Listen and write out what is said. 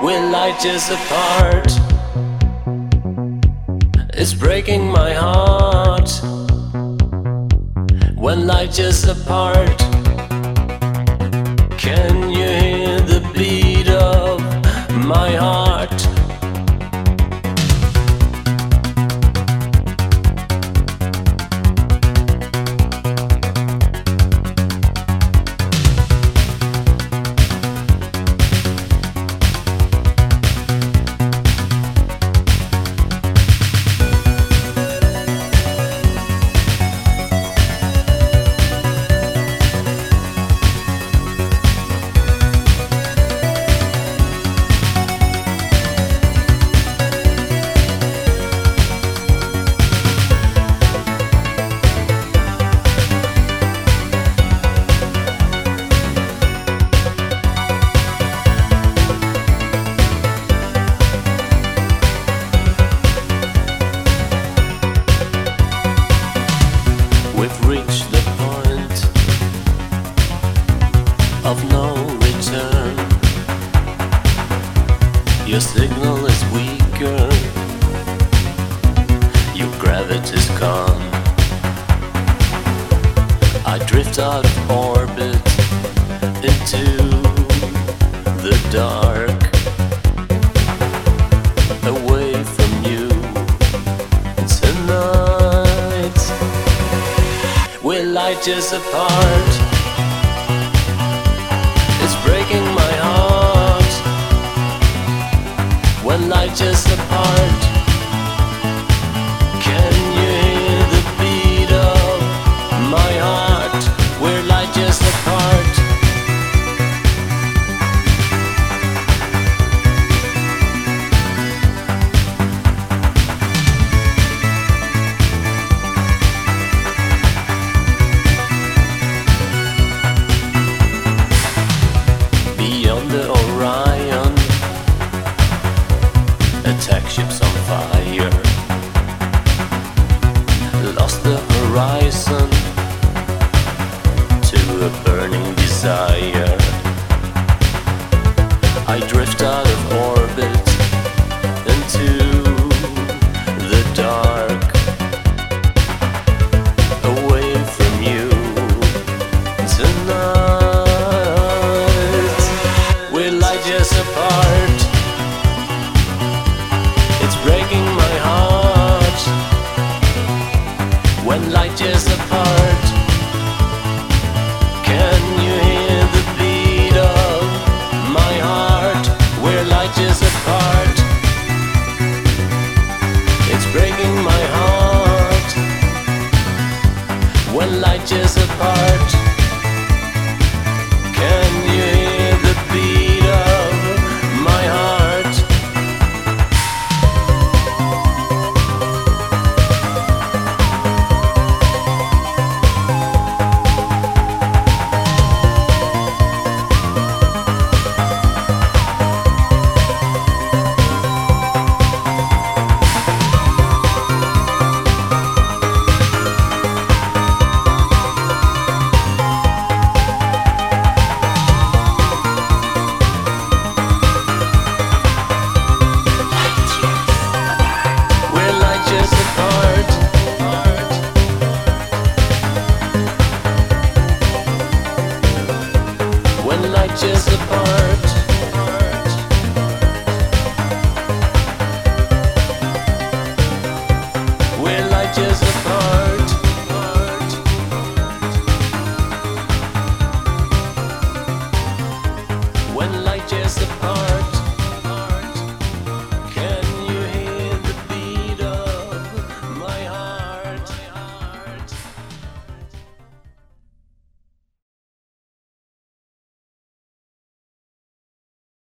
We're light years apart. It's breaking my heart. When light years apart, can you hear the beat of my heart? We've reached the point of no return. Your signal is weaker, your gravity's gone. I drift out of orbit into the dark, away from you tonight. We're light years apart. It's breaking my heart. When light years apart, can you hear the beat of my heart? We're light years apart. Beyond the Orion, attack ships on fire. Lost the horizon to a burning desire. I drift out of orbit into the dark, away from you tonight. We're light years apart. It's breaking my heart. When light years apart, can you hear the beat of my heart? We're light years apart. It's breaking my